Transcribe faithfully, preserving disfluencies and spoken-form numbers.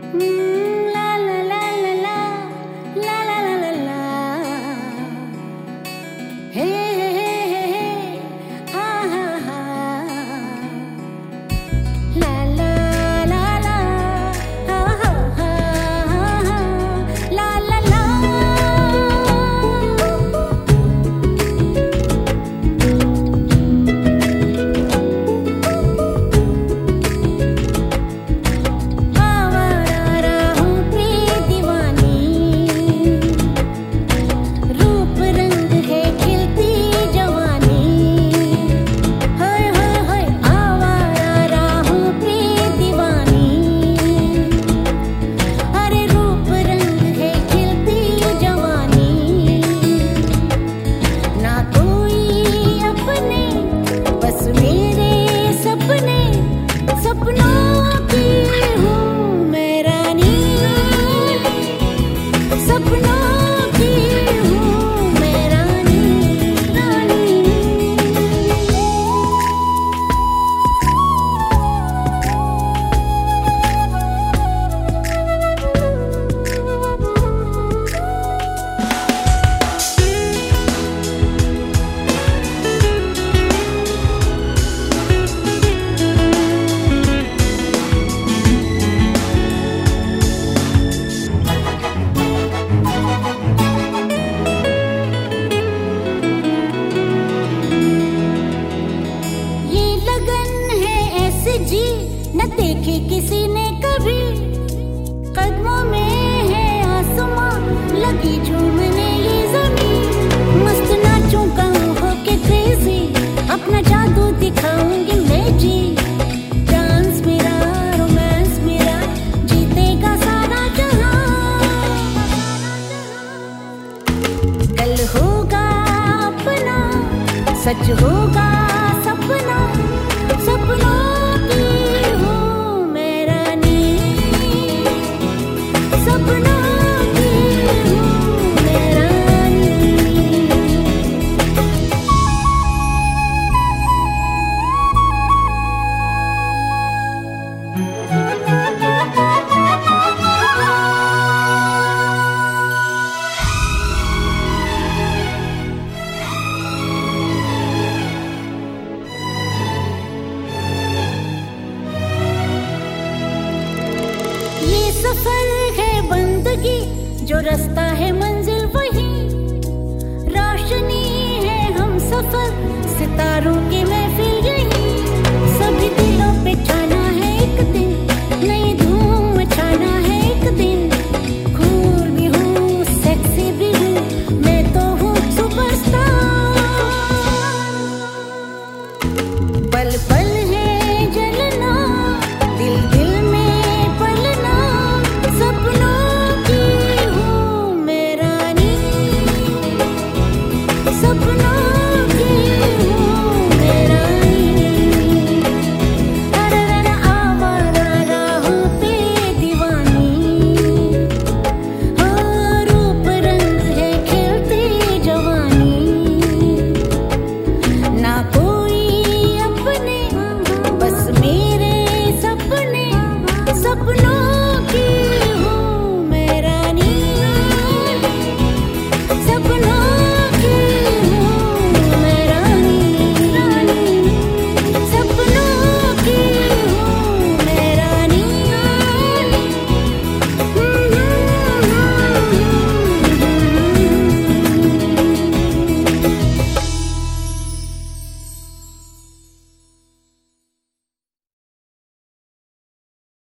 La la la la la, la la la la la. Hey hey hey hey hey, ah ah ah. La la la la, ah ah ah. La la la. न देखे किसी ने कभी, कदमों में है आसमां, लगी झूमने ये ज़मीं। मस्त नाचूं कहूँ होके क्रेजी, अपना जादू दिखाऊंगी मैं जी। डांस मेरा, रोमांस मेरा, जीतेगा सारा जहां। कल होगा अपना, सच होगा सपना, सपना सफर है बंदगी, जो रास्ता है मंजिल वही। रोशनी है हम सफर, सितारों की महफिल यही। सभी दिलों पे छाना है एक दिन, नई धूम मचाना है एक दिन। कूल भी हूँ, सेक्सी भी हूँ, मैं तो हूँ सुपरस्टार। पल पल